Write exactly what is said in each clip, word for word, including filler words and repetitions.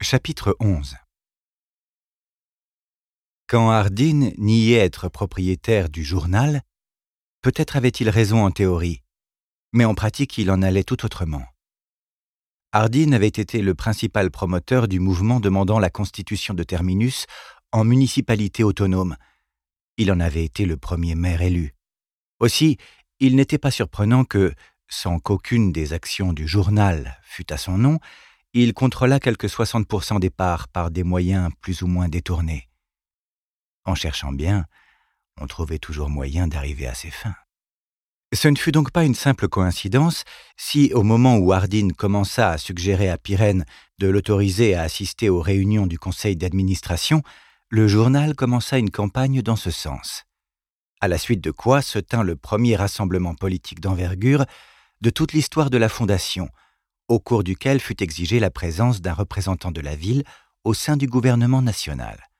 Chapitre onze. Quand Hardin niait être propriétaire du journal, peut-être avait-il raison en théorie, mais en pratique il en allait tout autrement. Hardin avait été le principal promoteur du mouvement demandant la constitution de Terminus en municipalité autonome. Il en avait été le premier maire élu. Aussi, il n'était pas surprenant que, sans qu'aucune des actions du journal fût à son nom, il contrôla quelque soixante pour cent des parts par des moyens plus ou moins détournés. En cherchant bien, on trouvait toujours moyen d'arriver à ses fins. Ce ne fut donc pas une simple coïncidence si, au moment où Hardin commença à suggérer à Pirenne de l'autoriser à assister aux réunions du conseil d'administration, le journal commença une campagne dans ce sens. À la suite de quoi se tint le premier rassemblement politique d'envergure de toute l'histoire de la Fondation, au cours duquel fut exigée la présence d'un représentant de la ville au sein du gouvernement national.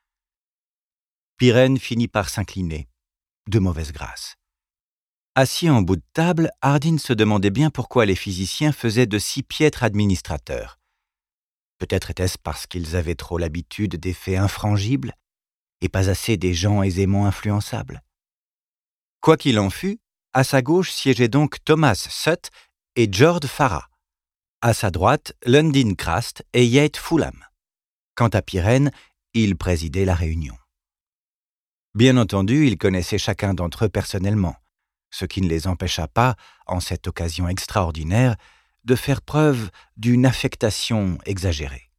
Pirenne finit par s'incliner, de mauvaise grâce. Assis en bout de table, Hardin se demandait bien pourquoi les physiciens faisaient de si piètres administrateurs. Peut-être était-ce parce qu'ils avaient trop l'habitude des faits infrangibles et pas assez des gens aisément influençables. Quoi qu'il en fût, à sa gauche siégeaient donc Thomas Sutt et George Farah. À sa droite, Lundin Krast et Yate Fulham. Quant à Pirenne, il présidait la réunion. Bien entendu, il connaissait chacun d'entre eux personnellement, ce qui ne les empêcha pas, en cette occasion extraordinaire, de faire preuve d'une affectation exagérée.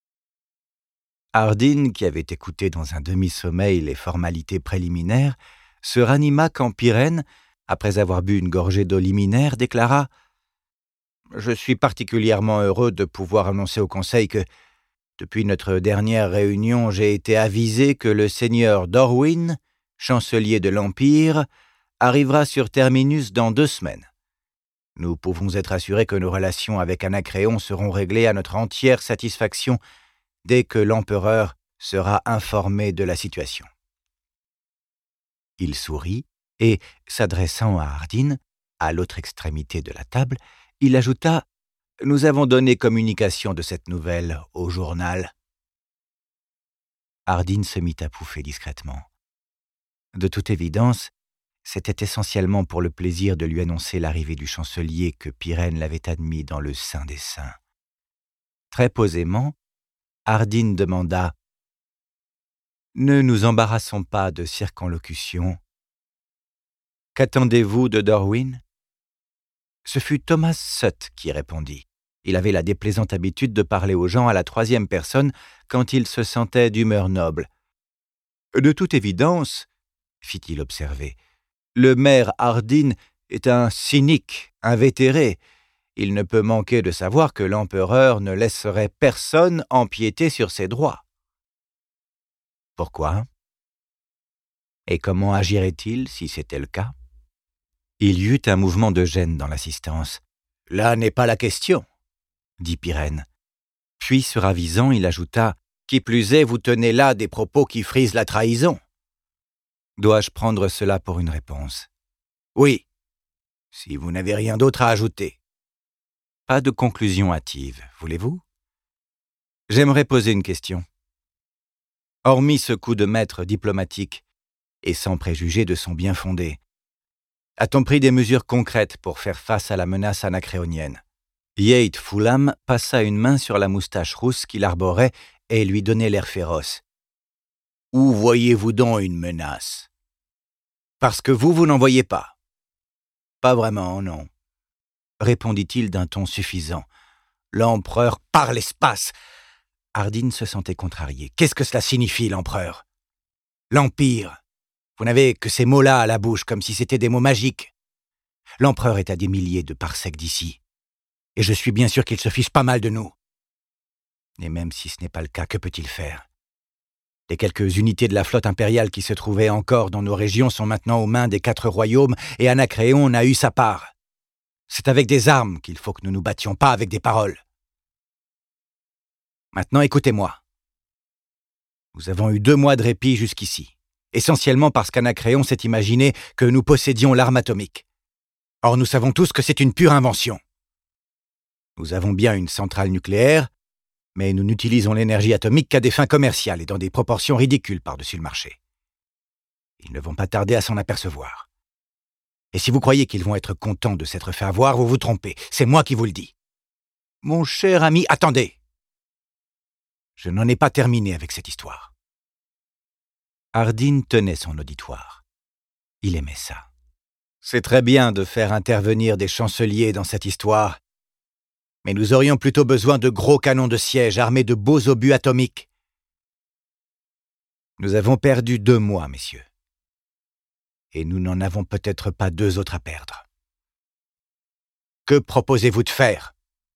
Hardin, qui avait écouté dans un demi-sommeil les formalités préliminaires, se ranima quand Pirenne, après avoir bu une gorgée d'eau liminaire, déclara « Je suis particulièrement heureux de pouvoir annoncer au Conseil que, depuis notre dernière réunion, j'ai été avisé que le seigneur Dorwyn, chancelier de l'Empire, arrivera sur Terminus dans deux semaines. Nous pouvons être assurés que nos relations avec Anacréon seront réglées à notre entière satisfaction dès que l'empereur sera informé de la situation. » Il sourit et, s'adressant à Hardin, à l'autre extrémité de la table, il ajouta « Nous avons donné communication de cette nouvelle au journal. » Hardin se mit à pouffer discrètement. De toute évidence, c'était essentiellement pour le plaisir de lui annoncer l'arrivée du chancelier que Pirenne l'avait admis dans le sein des saints. Très posément, Hardin demanda « Ne nous embarrassons pas de circonlocution. Qu'attendez-vous de Dorwyn ?» Ce fut Thomas Sutt qui répondit. Il avait la déplaisante habitude de parler aux gens à la troisième personne quand il se sentait d'humeur noble. « De toute évidence, fit-il observer, le maire Hardin est un cynique, invétéré. Il ne peut manquer de savoir que l'empereur ne laisserait personne empiéter sur ses droits. » Pourquoi ? Et comment agirait-il si c'était le cas ? Il y eut un mouvement de gêne dans l'assistance. « Là n'est pas la question, » dit Pirenne. Puis, se ravisant, il ajouta « Qui plus est, vous tenez là des propos qui frisent la trahison. » Dois-je prendre cela pour une réponse ? Oui, si vous n'avez rien d'autre à ajouter. Pas de conclusion hâtive, voulez-vous ? J'aimerais poser une question. Hormis ce coup de maître diplomatique, et sans préjuger de son bien fondé, a-t-on pris des mesures concrètes pour faire face à la menace anacréonienne ? Yate Fulham passa une main sur la moustache rousse qu'il arborait et lui donnait l'air féroce. « Où voyez-vous donc une menace ? Parce que vous, vous n'en voyez pas. » « Pas vraiment, non, » répondit-il d'un ton suffisant. « L'empereur par l'espace !» Hardin se sentait contrarié. « Qu'est-ce que cela signifie, l'empereur ? L'Empire ! Vous n'avez que ces mots-là à la bouche, comme si c'était des mots magiques. L'empereur est à des milliers de parsecs d'ici, et je suis bien sûr qu'il se fiche pas mal de nous. Et même si ce n'est pas le cas, que peut-il faire ? Les quelques unités de la flotte impériale qui se trouvaient encore dans nos régions sont maintenant aux mains des quatre royaumes, et Anacréon a eu sa part. C'est avec des armes qu'il faut que nous nous battions, pas avec des paroles. Maintenant, écoutez-moi. Nous avons eu deux mois de répit jusqu'ici, essentiellement parce qu'Anacréon s'est imaginé que nous possédions l'arme atomique. Or, nous savons tous que c'est une pure invention. Nous avons bien une centrale nucléaire, Mais nous n'utilisons l'énergie atomique qu'à des fins commerciales et dans des proportions ridicules par-dessus le marché. Ils ne vont pas tarder à s'en apercevoir. Et si vous croyez qu'ils vont être contents de s'être fait avoir, vous vous trompez. C'est moi qui vous le dis. Mon cher ami, attendez. Je n'en ai pas terminé avec cette histoire. Hardin tenait son auditoire. Il aimait ça. C'est très bien de faire intervenir des chanceliers dans cette histoire, mais nous aurions plutôt besoin de gros canons de siège armés de beaux obus atomiques. Nous avons perdu deux mois, messieurs. Et nous n'en avons peut-être pas deux autres à perdre. Que proposez-vous de faire ?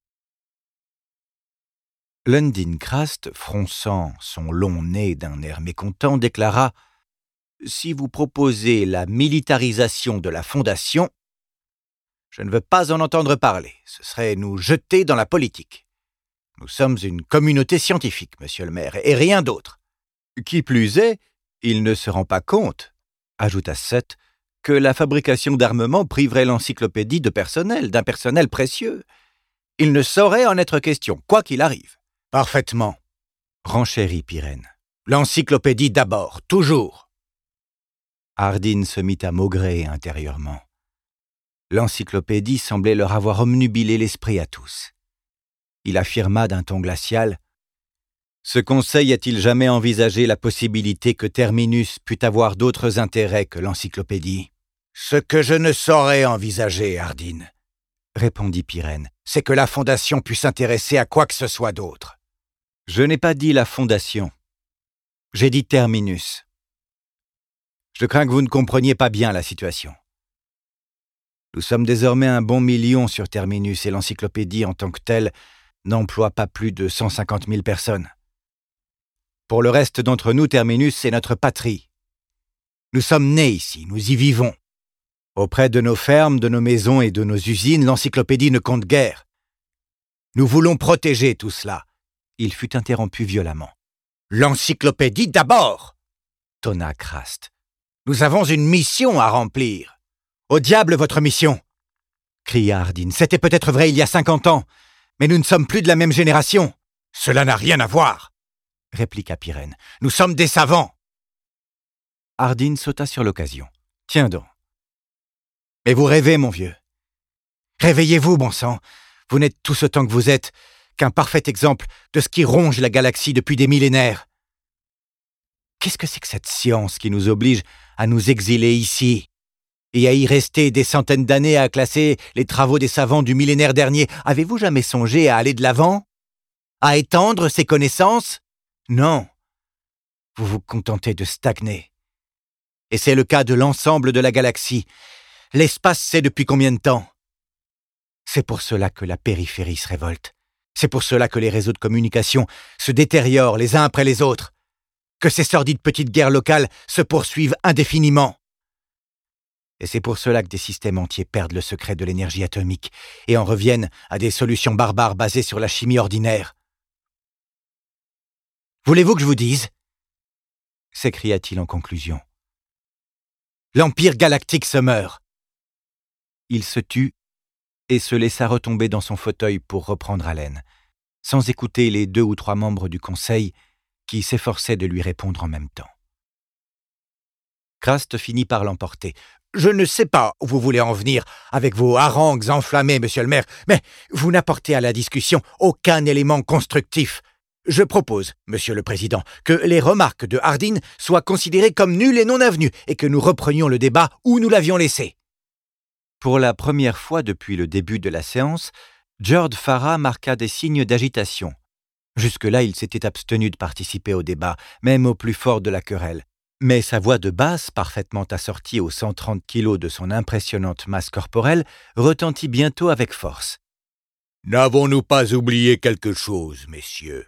Lundin Krast, fronçant son long nez d'un air mécontent, déclara « Si vous proposez la militarisation de la Fondation, je ne veux pas en entendre parler. Ce serait nous jeter dans la politique. Nous sommes une communauté scientifique, monsieur le maire, et rien d'autre. Qui plus est, il ne se rend pas compte, ajouta Seth, que la fabrication d'armements priverait l'encyclopédie de personnel, d'un personnel précieux. Il ne saurait en être question, quoi qu'il arrive. Parfaitement, renchérit Pirenne. L'encyclopédie d'abord, toujours. Hardin se mit à maugréer intérieurement. L'encyclopédie semblait leur avoir omnubilé l'esprit à tous. Il affirma d'un ton glacial « Ce conseil a-t-il jamais envisagé la possibilité que Terminus pût avoir d'autres intérêts que l'encyclopédie ?»« Ce que je ne saurais envisager, Hardin, répondit Pirenne, c'est que la Fondation puisse s'intéresser à quoi que ce soit d'autre. Je n'ai pas dit la Fondation. J'ai dit Terminus. Je crains que vous ne compreniez pas bien la situation. Nous sommes désormais un bon million sur Terminus et l'encyclopédie en tant que telle n'emploie pas plus de cent cinquante mille personnes. Pour le reste d'entre nous, Terminus, c'est notre patrie. Nous sommes nés ici, nous y vivons. Auprès de nos fermes, de nos maisons et de nos usines, l'encyclopédie ne compte guère. Nous voulons protéger tout cela. Il fut interrompu violemment. « L'encyclopédie d'abord !» tonna Krast. « Nous avons une mission à remplir. » « Au diable votre mission !» cria Hardin. « C'était peut-être vrai il y a cinquante ans, mais nous ne sommes plus de la même génération. »« Cela n'a rien à voir !» répliqua Pirenne. « Nous sommes des savants !» Hardin sauta sur l'occasion. « Tiens donc. Mais vous rêvez, mon vieux. Réveillez-vous, bon sang. Vous n'êtes tout ce temps que vous êtes qu'un parfait exemple de ce qui ronge la galaxie depuis des millénaires. Qu'est-ce que c'est que cette science qui nous oblige à nous exiler ici ? Et à y rester des centaines d'années à classer les travaux des savants du millénaire dernier. Avez-vous jamais songé à aller de l'avant? À étendre ses connaissances? Non. Vous vous contentez de stagner. Et c'est le cas de l'ensemble de la galaxie. L'espace sait depuis combien de temps? C'est pour cela que la périphérie se révolte. C'est pour cela que les réseaux de communication se détériorent les uns après les autres. Que ces sordides petites guerres locales se poursuivent indéfiniment. Et c'est pour cela que des systèmes entiers perdent le secret de l'énergie atomique et en reviennent à des solutions barbares basées sur la chimie ordinaire. « Voulez-vous que je vous dise ?» s'écria-t-il en conclusion. « L'Empire galactique se meurt. » Il se tut et se laissa retomber dans son fauteuil pour reprendre haleine, sans écouter les deux ou trois membres du conseil qui s'efforçaient de lui répondre en même temps. Krast finit par l'emporter. « Je ne sais pas où vous voulez en venir avec vos harangues enflammées, monsieur le maire, mais vous n'apportez à la discussion aucun élément constructif. Je propose, monsieur le président, que les remarques de Hardin soient considérées comme nulles et non avenues et que nous reprenions le débat où nous l'avions laissé. » Pour la première fois depuis le début de la séance, Jord Farah marqua des signes d'agitation. Jusque-là, il s'était abstenu de participer au débat, même au plus fort de la querelle. Mais sa voix de basse, parfaitement assortie aux cent trente kilos de son impressionnante masse corporelle, retentit bientôt avec force. « N'avons-nous pas oublié quelque chose, messieurs ? » ?»«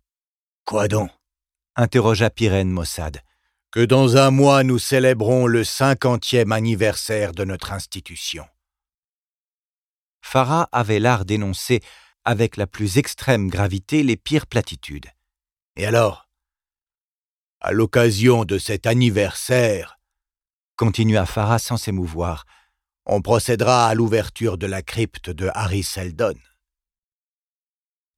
Quoi donc ?» interrogea Pirenne maussade. « Que dans un mois, nous célébrons le cinquantième anniversaire de notre institution. » Farah avait l'art d'énoncer avec la plus extrême gravité les pires platitudes. « Et alors ? À l'occasion de cet anniversaire, continua Farah sans s'émouvoir, on procédera à l'ouverture de la crypte de Harry Seldon. »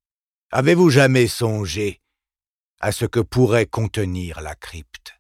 Avez-vous jamais songé à ce que pourrait contenir la crypte?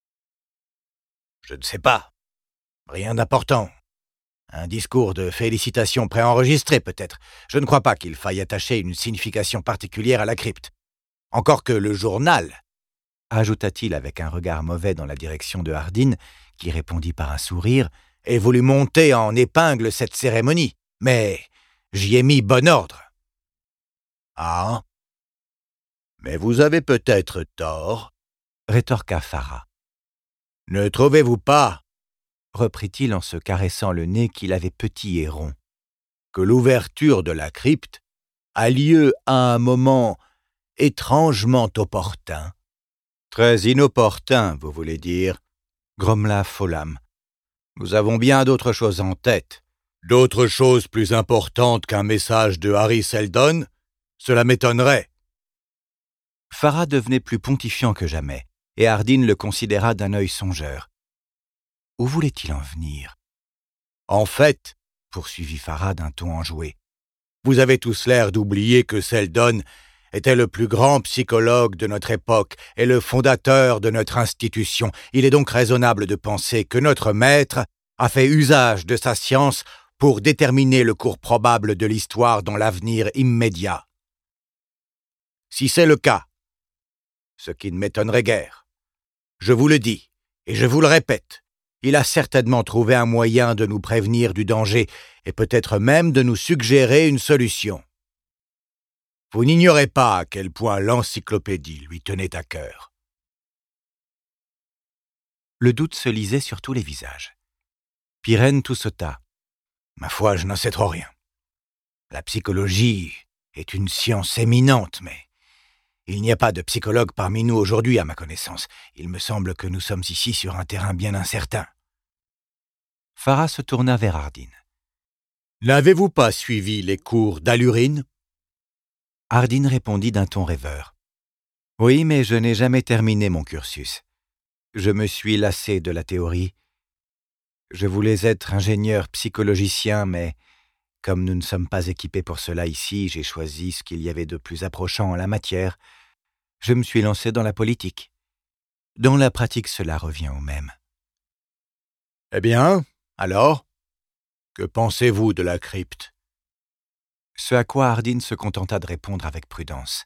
Je ne sais pas. Rien d'important. Un discours de félicitations préenregistré, peut-être. Je ne crois pas qu'il faille attacher une signification particulière à la crypte. Encore que le journal, ajouta-t-il avec un regard mauvais dans la direction de Hardin, qui répondit par un sourire, ait voulu monter en épingle cette cérémonie. Mais j'y ai mis bon ordre. Ah? Mais vous avez peut-être tort, rétorqua Farah. Ne trouvez-vous pas, reprit-il en se caressant le nez qu'il avait petit et rond, que l'ouverture de la crypte a lieu à un moment étrangement opportun? Très inopportun, vous voulez dire, grommela Follam. Nous avons bien d'autres choses en tête. D'autres choses plus importantes qu'un message de Harry Seldon? Cela m'étonnerait. Farah devenait plus pontifiant que jamais, et Hardin le considéra d'un œil songeur. Où voulait-il en venir? En fait, poursuivit Farah d'un ton enjoué, vous avez tous l'air d'oublier que Seldon était le plus grand psychologue de notre époque et le fondateur de notre institution. Il est donc raisonnable de penser que notre maître a fait usage de sa science pour déterminer le cours probable de l'histoire dans l'avenir immédiat. Si c'est le cas, ce qui ne m'étonnerait guère, je vous le dis et je vous le répète, il a certainement trouvé un moyen de nous prévenir du danger et peut-être même de nous suggérer une solution. Vous n'ignorez pas à quel point l'encyclopédie lui tenait à cœur. Le doute se lisait sur tous les visages. Pirène toussota. Ma foi, je n'en sais trop rien. La psychologie est une science éminente, mais il n'y a pas de psychologue parmi nous aujourd'hui, à ma connaissance. Il me semble que nous sommes ici sur un terrain bien incertain. Farah se tourna vers Hardin. N'avez-vous pas suivi les cours d'Allurine? Hardin répondit d'un ton rêveur. Oui, mais je n'ai jamais terminé mon cursus. Je me suis lassé de la théorie. Je voulais être ingénieur psychologicien, mais comme nous ne sommes pas équipés pour cela ici, j'ai choisi ce qu'il y avait de plus approchant en la matière. Je me suis lancé dans la politique. Dans la pratique, cela revient au même. Eh bien, alors, que pensez-vous de la crypte? Ce à quoi Hardin se contenta de répondre avec prudence.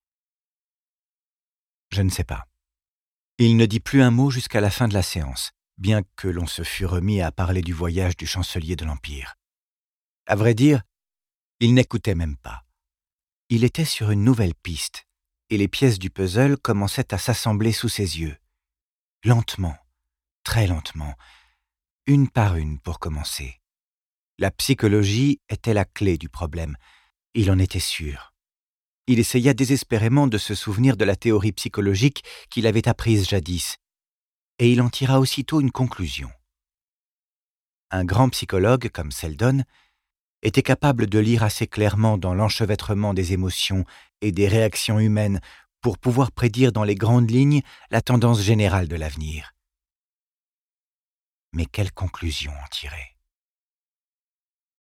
Je ne sais pas. Il ne dit plus un mot jusqu'à la fin de la séance, bien que l'on se fût remis à parler du voyage du chancelier de l'Empire. À vrai dire, il n'écoutait même pas. Il était sur une nouvelle piste, et les pièces du puzzle commençaient à s'assembler sous ses yeux. Lentement, très lentement, une par une pour commencer. La psychologie était la clé du problème, il en était sûr. Il essaya désespérément de se souvenir de la théorie psychologique qu'il avait apprise jadis, et il en tira aussitôt une conclusion. Un grand psychologue comme Seldon était capable de lire assez clairement dans l'enchevêtrement des émotions et des réactions humaines pour pouvoir prédire dans les grandes lignes la tendance générale de l'avenir. Mais quelle conclusion en tirer ?